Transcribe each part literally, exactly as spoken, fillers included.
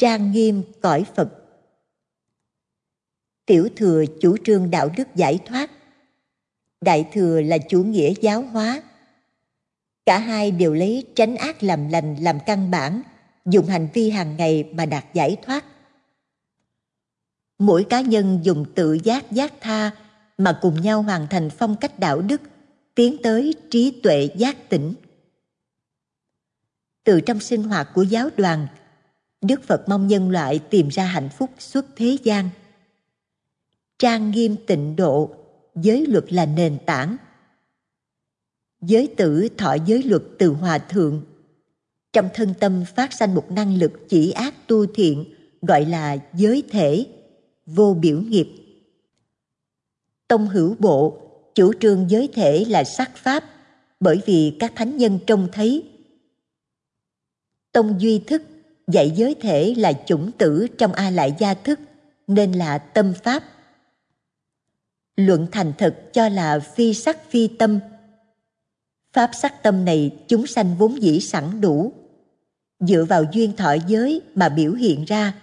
trang nghiêm cõi Phật. Tiểu thừa chủ trương đạo đức giải thoát, đại thừa là chủ nghĩa giáo hóa. Cả hai đều lấy tránh ác làm lành làm căn bản, dùng hành vi hàng ngày mà đạt giải thoát. Mỗi cá nhân dùng tự giác giác tha mà cùng nhau hoàn thành phong cách đạo đức, tiến tới trí tuệ giác tỉnh. Từ trong sinh hoạt của giáo đoàn, Đức Phật mong nhân loại tìm ra hạnh phúc suốt thế gian. Trang nghiêm tịnh độ, giới luật là nền tảng. Giới tử thọ giới luật từ Hòa Thượng. Trong thân tâm phát sanh một năng lực chỉ ác tu thiện, gọi là giới thể, vô biểu nghiệp. Tông Hữu Bộ chủ trương giới thể là sắc pháp, bởi vì các thánh nhân trông thấy. Tông Duy Thức dạy giới thể là chủng tử trong A Lại Gia Thức, nên là tâm pháp. Luận Thành Thực cho là phi sắc phi tâm. Pháp sắc tâm này chúng sanh vốn dĩ sẵn đủ, dựa vào duyên thọ giới mà biểu hiện ra.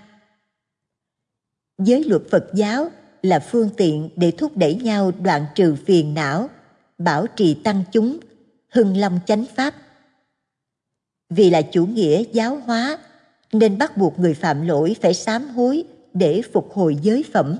Giới luật Phật giáo là phương tiện để thúc đẩy nhau đoạn trừ phiền não, bảo trì tăng chúng, hưng long chánh pháp. Vì là chủ nghĩa giáo hóa, nên bắt buộc người phạm lỗi phải sám hối để phục hồi giới phẩm.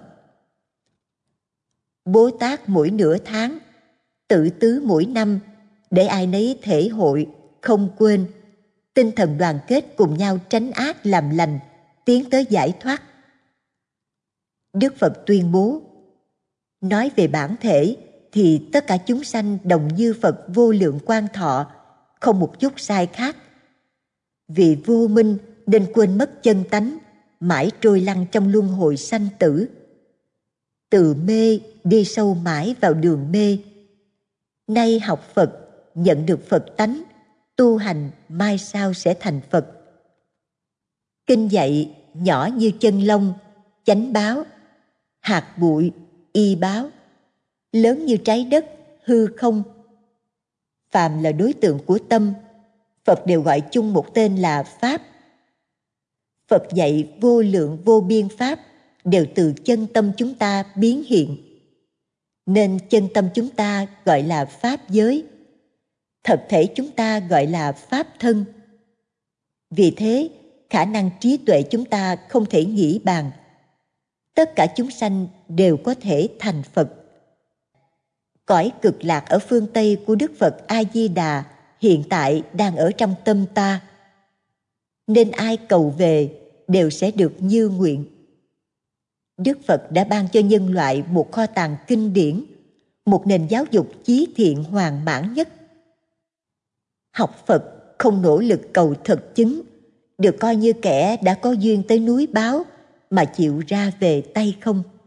Bố Tát mỗi nửa tháng, Tự Tứ mỗi năm, để ai nấy thể hội, không quên, tinh thần đoàn kết cùng nhau tránh ác làm lành, tiến tới giải thoát. Đức Phật tuyên bố, nói về bản thể thì tất cả chúng sanh đồng như Phật vô lượng quang thọ, không một chút sai khác. Vì vô minh nên quên mất chân tánh, mãi trôi lăn trong luân hồi sanh tử. Từ mê đi sâu mãi vào đường mê. Nay học Phật, nhận được Phật tánh, tu hành mai sau sẽ thành Phật. Kinh dạy nhỏ như chân lông, chánh báo, hạt bụi, y báo, lớn như trái đất, hư không. Phàm là đối tượng của tâm, Phật đều gọi chung một tên là Pháp. Phật dạy vô lượng vô biên Pháp đều từ chân tâm chúng ta biến hiện. Nên chân tâm chúng ta gọi là Pháp giới, thật thể chúng ta gọi là Pháp thân. Vì thế, khả năng trí tuệ chúng ta không thể nghĩ bàn. Tất cả chúng sanh đều có thể thành Phật. Cõi cực lạc ở phương Tây của Đức Phật A-di-đà hiện tại đang ở trong tâm ta. Nên ai cầu về đều sẽ được như nguyện. Đức Phật đã ban cho nhân loại một kho tàng kinh điển, một nền giáo dục chí thiện hoàn mãn nhất. Học Phật không nỗ lực cầu thực chứng, được coi như kẻ đã có duyên tới núi báo mà chịu ra về tay không.